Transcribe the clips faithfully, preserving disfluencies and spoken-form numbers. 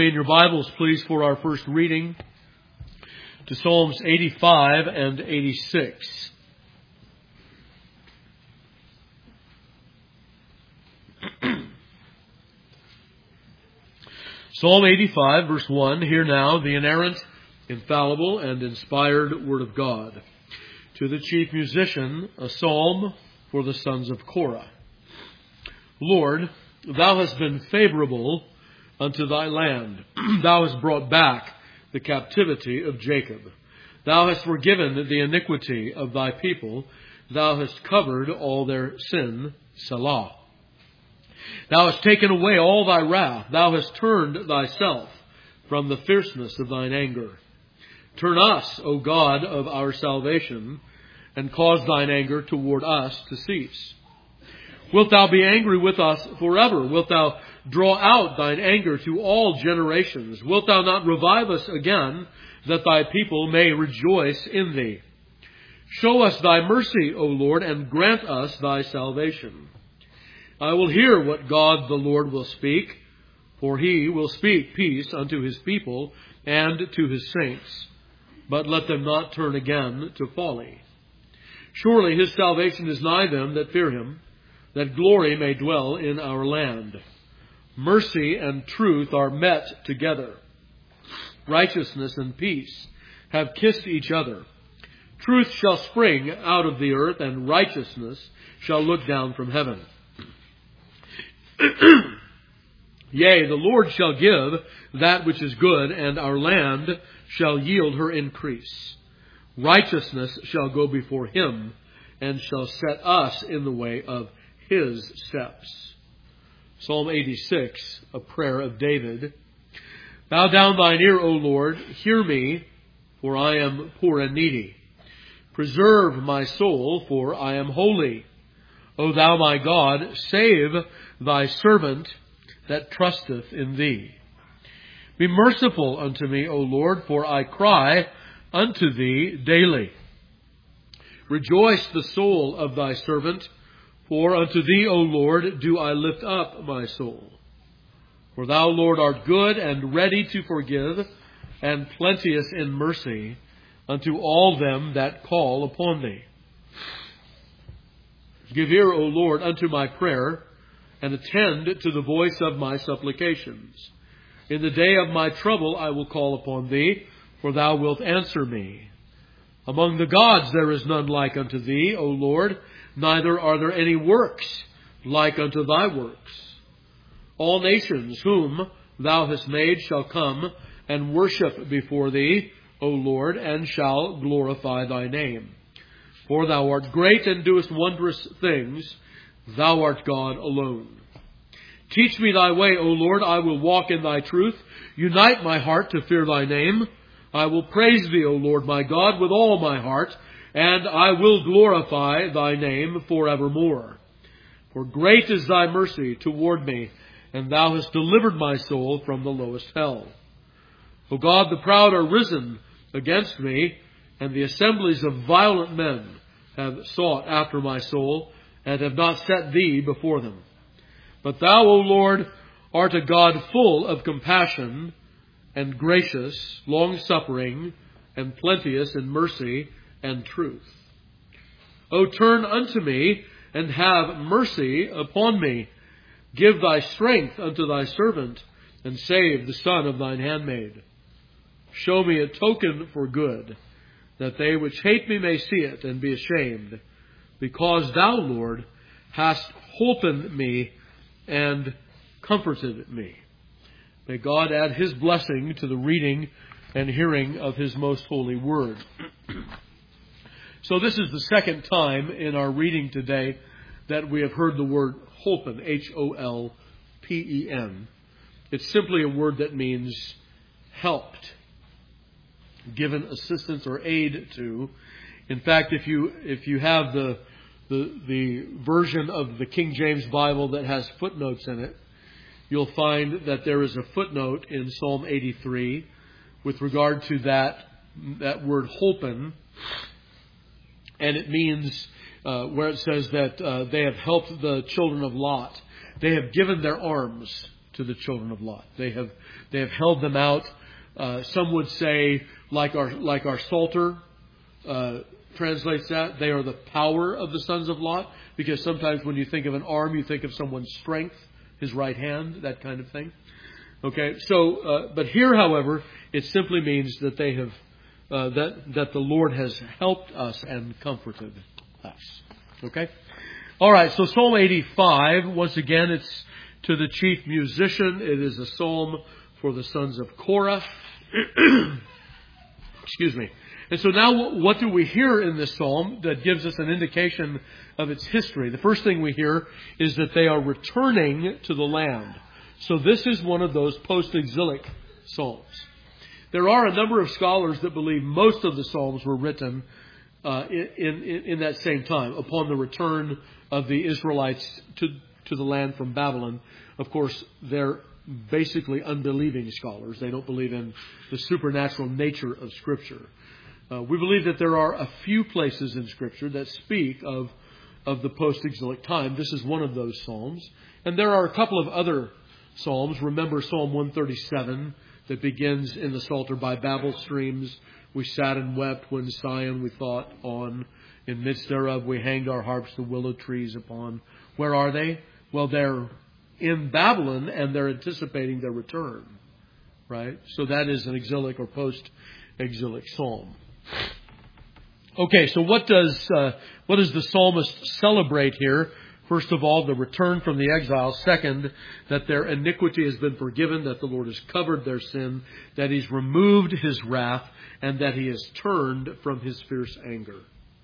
In your Bibles, please, for our first reading to Psalms eighty-five and eighty-six. Psalm eighty-five, verse one, hear now the inerrant, infallible, and inspired Word of God. To the chief musician, a psalm for the sons of Korah. Lord, thou hast been favorable unto thy land. Thou hast brought back the captivity of Jacob. Thou hast forgiven the iniquity of thy people. Thou hast covered all their sin. Selah. Thou hast taken away all thy wrath. Thou hast turned thyself from the fierceness of thine anger. Turn us, O God of our salvation, and cause thine anger toward us to cease. Wilt thou be angry with us forever? Wilt thou draw out thine anger to all generations? Wilt thou not revive us again, that thy people may rejoice in thee? Show us thy mercy, O Lord, and grant us thy salvation. I will hear what God the Lord will speak, for he will speak peace unto his people and to his saints. But let them not turn again to folly. Surely his salvation is nigh them that fear him, that glory may dwell in our land. Mercy and truth are met together. Righteousness and peace have kissed each other. Truth shall spring out of the earth, and righteousness shall look down from heaven. Yea, the Lord shall give that which is good, and our land shall yield her increase. Righteousness shall go before him, and shall set us in the way of his steps. Psalm eighty-six, a prayer of David. Bow down thine ear, O Lord, hear me, for I am poor and needy. Preserve my soul, for I am holy. O thou my God, save thy servant that trusteth in thee. Be merciful unto me, O Lord, for I cry unto thee daily. Rejoice the soul of thy servant, for unto thee, O Lord, do I lift up my soul. For thou, Lord, art good and ready to forgive, and plenteous in mercy unto all them that call upon thee. Give ear, O Lord, unto my prayer, and attend to the voice of my supplications. In the day of my trouble I will call upon thee, for thou wilt answer me. Among the gods there is none like unto thee, O Lord, neither are there any works like unto thy works. All nations whom thou hast made shall come and worship before thee, O Lord, and shall glorify thy name. For thou art great and doest wondrous things. Thou art God alone. Teach me thy way, O Lord. I will walk in thy truth. Unite my heart to fear thy name. I will praise thee, O Lord my God, with all my heart, and I will glorify thy name forevermore. For great is thy mercy toward me, and thou hast delivered my soul from the lowest hell. O God, the proud are risen against me, and the assemblies of violent men have sought after my soul, and have not set thee before them. But thou, O Lord, art a God full of compassion, and gracious, long-suffering, and plenteous in mercy and truth. O turn unto me, and have mercy upon me. Give thy strength unto thy servant, and save the son of thine handmaid. Show me a token for good, that they which hate me may see it, and be ashamed, because thou, Lord, hast holpen me, and comforted me. May God add his blessing to the reading and hearing of his most holy word. So this is the second time in our reading today that we have heard the word holpen, H O L P E N. It's simply a word that means helped, given assistance or aid to. In fact, if you if you have the the the version of the King James Bible that has footnotes in it, you'll find that there is a footnote in Psalm eighty-three with regard to that that word holpen, and it means uh, where it says that uh, they have helped the children of Lot. They have given their arms to the children of Lot. They have they have held them out. Uh, some would say, like our like our Psalter uh, translates that, they are the power of the sons of Lot. Because sometimes when you think of an arm, you think of someone's strength, his right hand, that kind of thing. Okay, so uh, but here, however, it simply means that they have uh, that that the Lord has helped us and comforted us. Okay, all right. So Psalm eighty-five. Once again, it's to the chief musician. It is a psalm for the sons of Korah. Excuse me. And so now, what do we hear in this psalm that gives us an indication of its history? The first thing we hear is that they are returning to the land. So this is one of those post-exilic psalms. There are a number of scholars that believe most of the psalms were written uh, in, in, in that same time, upon the return of the Israelites to, to the land from Babylon. Of course, they're basically unbelieving scholars. They don't believe in the supernatural nature of Scripture. Uh, we believe that there are a few places in Scripture that speak of, of the post-exilic time. This is one of those psalms. And there are a couple of other psalms. Remember Psalm one thirty-seven that begins in the Psalter, by Babel streams we sat and wept, when Sion we thought on. In midst thereof we hanged our harps the willow trees upon. Where are they? Well, they're in Babylon and they're anticipating their return. Right? So that is an exilic or post-exilic psalm. Okay, so what does uh, what does the psalmist celebrate here? First of all, the return from the exile. Second, that their iniquity has been forgiven, that the Lord has covered their sin, that He's removed His wrath, and that He has turned from His fierce anger.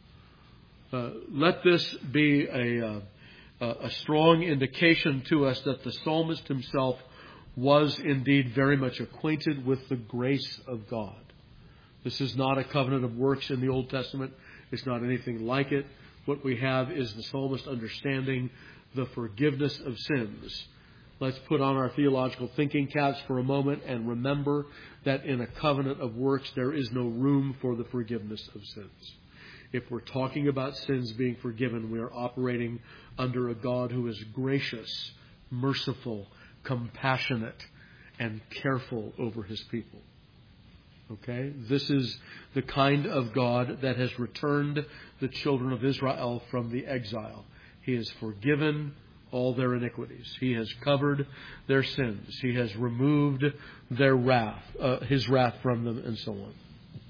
Uh, let this be a, uh, a strong indication to us that the psalmist himself was indeed very much acquainted with the grace of God. This is not a covenant of works in the Old Testament. It's not anything like it. What we have is the psalmist understanding the forgiveness of sins. Let's put on our theological thinking caps for a moment and remember that in a covenant of works there is no room for the forgiveness of sins. If we're talking about sins being forgiven, we are operating under a God who is gracious, merciful, compassionate, and careful over His people. Okay, this is the kind of God that has returned the children of Israel from the exile. He has forgiven all their iniquities. He has covered their sins. He has removed their wrath, uh, His wrath from them, and so on.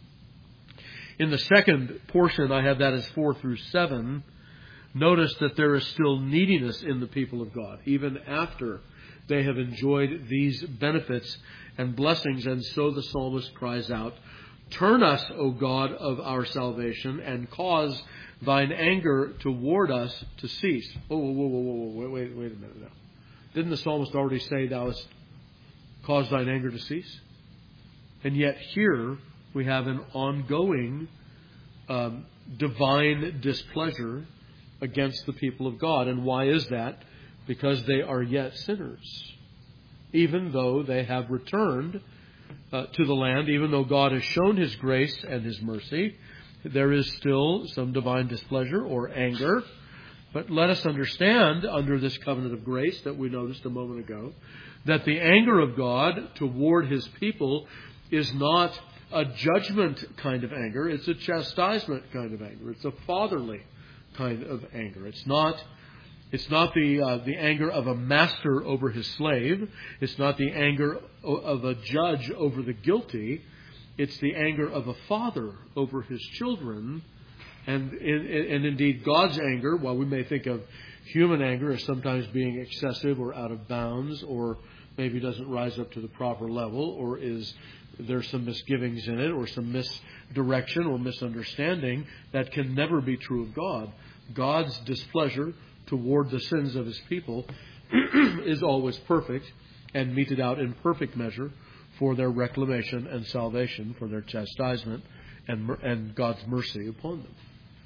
In the second portion, I have that as four through seven. Notice that there is still neediness in the people of God, even after they have enjoyed these benefits and blessings. And so the psalmist cries out, "Turn us, O God of our salvation, and cause Thine anger toward us to cease." Oh, whoa, whoa, whoa, whoa, wait, wait, wait a minute now. Didn't the psalmist already say, "Thou hast caused Thine anger to cease"? And yet here we have an ongoing um, divine displeasure against the people of God. And why is that? Because they are yet sinners. Even though they have returned uh, to the land, even though God has shown His grace and His mercy, there is still some divine displeasure or anger. But let us understand, under this covenant of grace that we noticed a moment ago, that the anger of God toward His people is not a judgment kind of anger. It's a chastisement kind of anger. It's a fatherly kind of anger. It's not It's not the uh, the anger of a master over his slave. It's not the anger of a judge over the guilty. It's the anger of a father over his children. And, and, and indeed, God's anger, while we may think of human anger as sometimes being excessive or out of bounds, or maybe doesn't rise up to the proper level, or is there's some misgivings in it, or some misdirection or misunderstanding, that can never be true of God. God's displeasure toward the sins of His people is always perfect and meted out in perfect measure for their reclamation and salvation, for their chastisement and, and God's mercy upon them.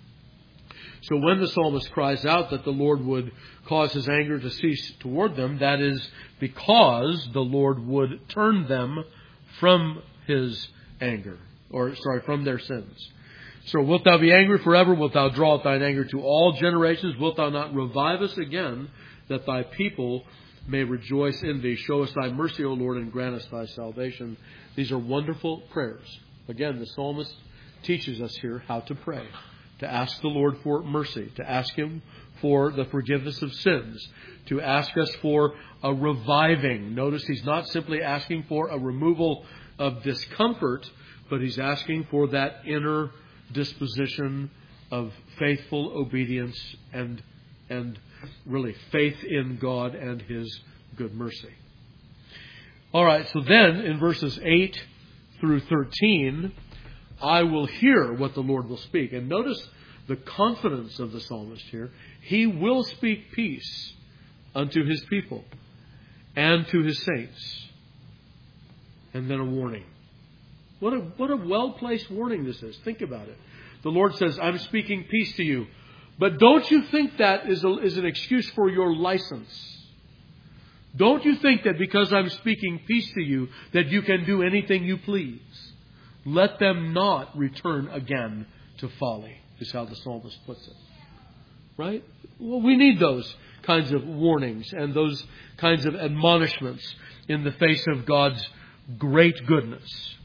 So when the psalmist cries out that the Lord would cause His anger to cease toward them, that is because the Lord would turn them from His anger, or sorry, from their sins. So wilt Thou be angry forever? Wilt Thou draw out Thine anger to all generations? Wilt Thou not revive us again, that Thy people may rejoice in Thee. Show us Thy mercy, O Lord, and grant us Thy salvation. These are wonderful prayers. Again, the psalmist teaches us here how to pray. To ask the Lord for mercy. To ask Him for the forgiveness of sins. To ask us for a reviving. Notice he's not simply asking for a removal of discomfort, but he's asking for that inner disposition of faithful obedience and and really faith in God and His good mercy. All right, so then in verses eight through thirteen, I will hear what the Lord will speak. And notice the confidence of the psalmist here. He will speak peace unto His people and to His saints. And then a warning. What a, what a well-placed warning this is. Think about it. The Lord says, I'm speaking peace to you. But don't you think that is, a, is an excuse for your license? Don't you think that because I'm speaking peace to you, that you can do anything you please? Let them not return again to folly, is how the psalmist puts it. Right? Well, we need those kinds of warnings and those kinds of admonishments in the face of God's great goodness.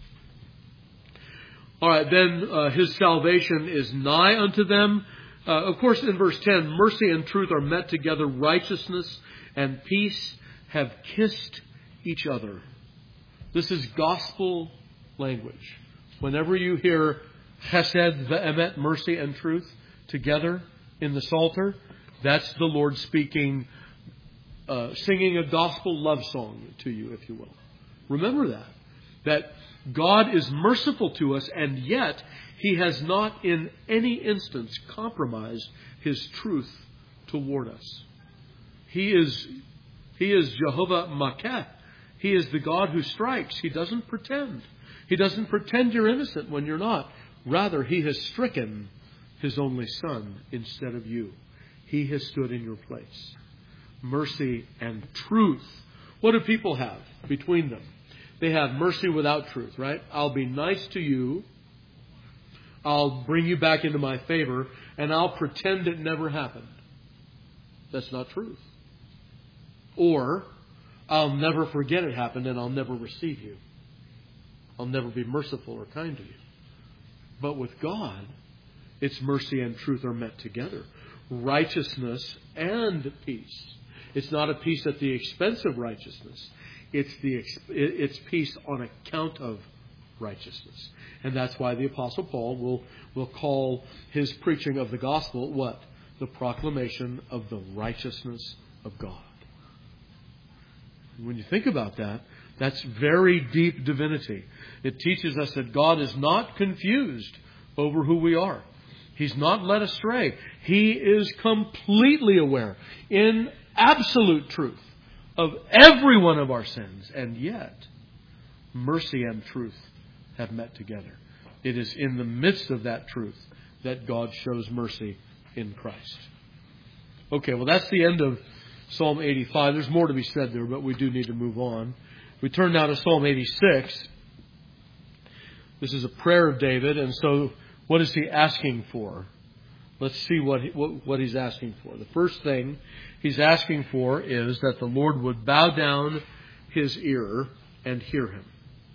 All right, then uh, His salvation is nigh unto them. Uh, of course, in verse ten, mercy and truth are met together. Righteousness and peace have kissed each other. This is gospel language. Whenever you hear chesed ve'emet, mercy and truth, together in the Psalter, that's the Lord speaking, uh, singing a gospel love song to you, if you will. Remember that. That God is merciful to us, and yet He has not in any instance compromised His truth toward us. He is, He is Jehovah Makeh. He is the God who strikes. He doesn't pretend. He doesn't pretend you're innocent when you're not. Rather, He has stricken His only Son instead of you. He has stood in your place. Mercy and truth. What do people have between them? They have mercy without truth, right? I'll be nice to you. I'll bring you back into my favor, and I'll pretend it never happened. That's not truth. Or, I'll never forget it happened, and I'll never receive you. I'll never be merciful or kind to you. But with God, it's mercy and truth are met together. Righteousness and peace. It's not a peace at the expense of righteousness. It's the it's peace on account of righteousness. And that's why the Apostle Paul will, will call his preaching of the gospel what? The proclamation of the righteousness of God. When you think about that, that's very deep divinity. It teaches us that God is not confused over who we are. He's not led astray. He is completely aware, in absolute truth, of every one of our sins. And yet, mercy and truth have met together. It is in the midst of that truth that God shows mercy in Christ. Okay, well that's the end of Psalm eighty-five. There's more to be said there, but we do need to move on. We turn now to Psalm eighty-six. This is a prayer of David, and so what is he asking for? Let's see what, he, what what he's asking for. The first thing he's asking for is that the Lord would bow down His ear and hear him.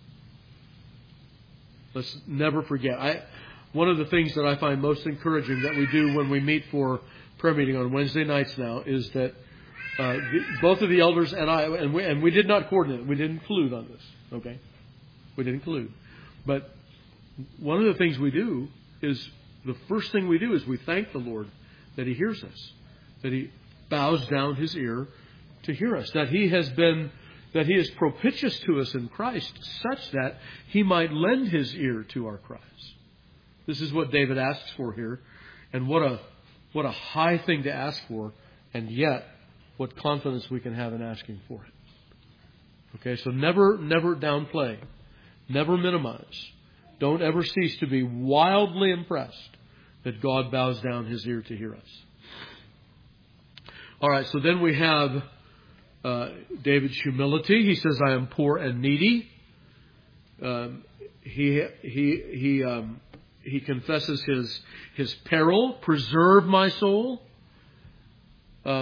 Let's never forget. I, one of the things that I find most encouraging that we do when we meet for prayer meeting on Wednesday nights now is that uh, the, both of the elders and I, and we, and we did not coordinate. We didn't collude on this. Okay, we didn't collude. But one of the things we do is the first thing we do is we thank the Lord that He hears us, that He bows down His ear to hear us, that He has been, that He is propitious to us in Christ such that He might lend His ear to our cries. This is what David asks for here, and what a what a high thing to ask for, and yet what confidence we can have in asking for it. Okay, so never, never downplay, never minimize. Don't ever cease to be wildly impressed that God bows down His ear to hear us. All right, so then we have uh, David's humility. He says, I am poor and needy. Um, he he he um, he confesses his his peril. Preserve my soul. Um,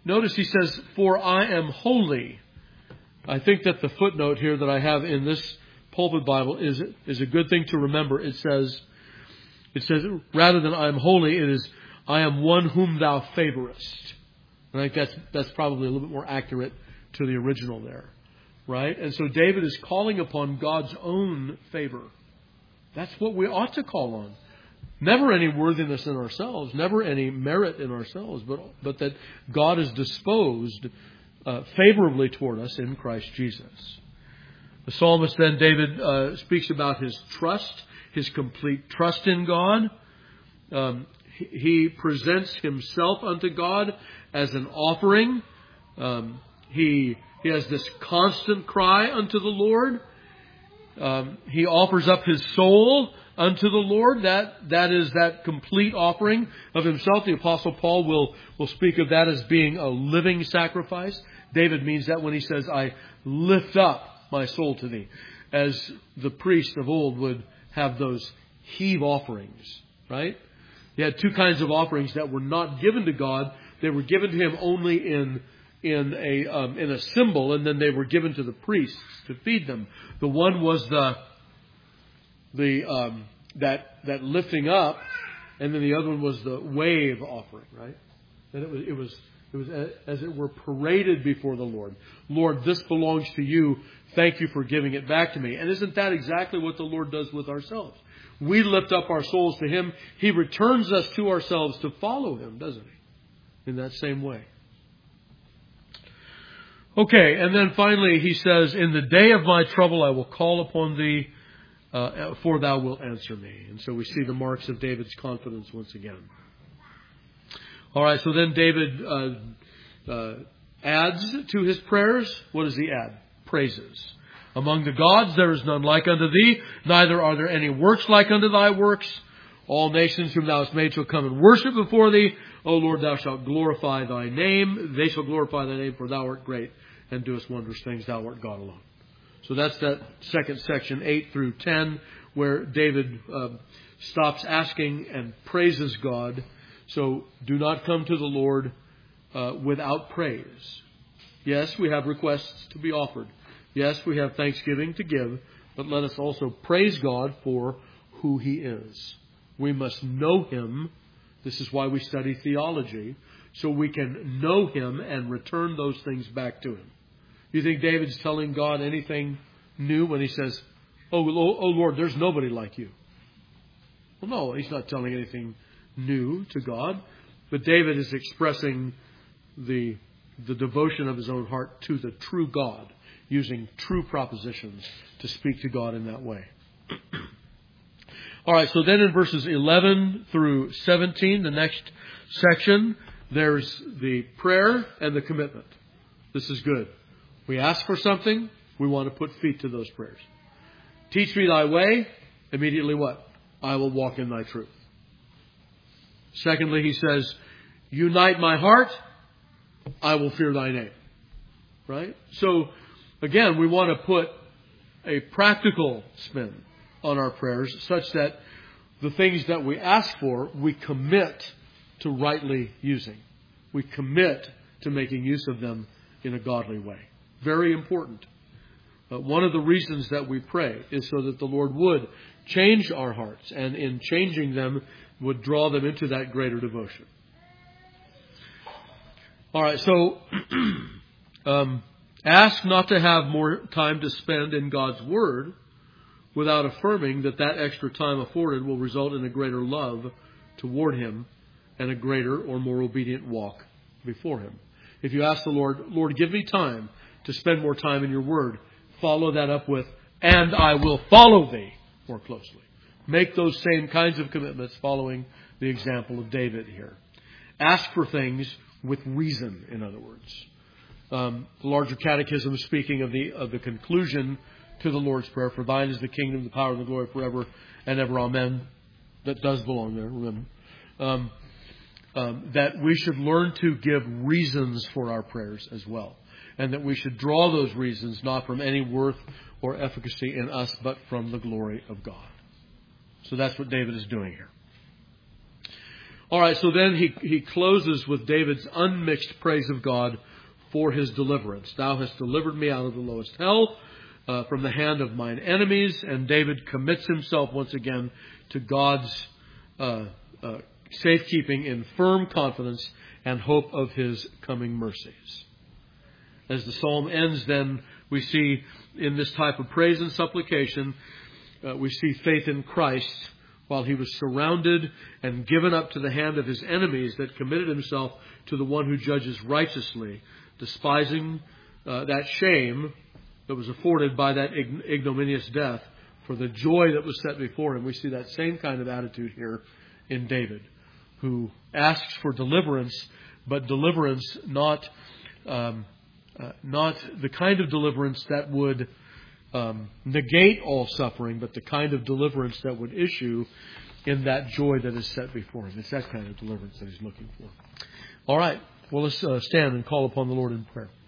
notice he says, for I am holy. I think that the footnote here that I have in this pulpit Bible is, is a good thing to remember. It says, it says, rather than I am holy, it is, I am one whom thou favorest. I think that's, that's probably a little bit more accurate to the original there. Right? And so David is calling upon God's own favor. That's what we ought to call on. Never any worthiness in ourselves, never any merit in ourselves, but, but that God is disposed uh, favorably toward us in Christ Jesus. The psalmist then, David, uh, speaks about his trust, his complete trust in God. Um, he, he presents himself unto God as an offering. Um, he, he has this constant cry unto the Lord. Um, he offers up his soul unto the Lord. That that is that complete offering of himself. The Apostle Paul will, will speak of that as being a living sacrifice. David means that when he says, I lift up my soul to thee, as the priest of old would have those heave offerings, right? He had two kinds of offerings that were not given to God. They were given to him only in in a um, in a symbol, and then they were given to the priests to feed them. The one was the the um, that that lifting up, and then the other one was the wave offering, right? And it was it was it was as it were paraded before the Lord. Lord, this belongs to you. Thank you for giving it back to me. And isn't that exactly what the Lord does with ourselves? We lift up our souls to Him. He returns us to ourselves to follow Him, doesn't He? In that same way. Okay, and then finally he says, in the day of my trouble I will call upon thee, uh, for thou wilt answer me. And so we see the marks of David's confidence once again. All right, so then David uh, uh, adds to his prayers. What does he add? Praises. Among the gods there is none like unto thee, neither are there any works like unto thy works. All nations whom thou hast made shall come and worship before thee. O Lord, thou shalt glorify thy name. They shall glorify thy name, for thou art great and doest wondrous things. Thou art God alone. So that's that second section, eight through ten, where David uh, stops asking and praises God. So do not come to the Lord uh, without praise. Yes, we have requests to be offered. Yes, we have thanksgiving to give. But let us also praise God for who He is. We must know Him. This is why we study theology, so we can know Him and return those things back to Him. You think David's telling God anything new when he says, oh, oh Lord, there's nobody like you? Well, no, he's not telling anything new to God. But David is expressing the, the devotion of his own heart to the true God, using true propositions to speak to God in that way. All right, so then in verses eleven through seventeen, the next section, there's the prayer and the commitment. This is good. We ask for something, we want to put feet to those prayers. Teach me thy way. Immediately what? I will walk in thy truth. Secondly, he says, unite my heart. I will fear thy name. Right? So, again, we want to put a practical spin on our prayers such that the things that we ask for, we commit to rightly using. We commit to making use of them in a godly way. Very important. Uh, one of the reasons that we pray is so that the Lord would change our hearts, and in changing them would draw them into that greater devotion. All right, so um, ask not to have more time to spend in God's Word without affirming that that extra time afforded will result in a greater love toward Him and a greater or more obedient walk before Him. If you ask the Lord, Lord, give me time to spend more time in your Word, follow that up with, and I will follow thee more closely. Make those same kinds of commitments following the example of David here. Ask for things with reason, in other words. Um, the larger catechism speaking of the of the conclusion to the Lord's Prayer, for thine is the kingdom, the power, and the glory forever and ever. Amen. That does belong there, remember. Um, um, that we should learn to give reasons for our prayers as well. And that we should draw those reasons not from any worth or efficacy in us, but from the glory of God. So that's what David is doing here. All right, so then he, he closes with David's unmixed praise of God for his deliverance. Thou hast delivered me out of the lowest hell, uh, from the hand of mine enemies. And David commits himself once again to God's uh, uh, safekeeping in firm confidence and hope of his coming mercies. As the psalm ends, then, we see in this type of praise and supplication, uh, we see faith in Christ while he was surrounded and given up to the hand of his enemies, that committed himself to the one who judges righteously, despising uh, that shame that was afforded by that ignominious death for the joy that was set before him. We see that same kind of attitude here in David, who asks for deliverance, but deliverance not um, uh, not the kind of deliverance that would um, negate all suffering, but the kind of deliverance that would issue in that joy that is set before him. It's that kind of deliverance that he's looking for. All right. Well, let's uh, stand and call upon the Lord in prayer.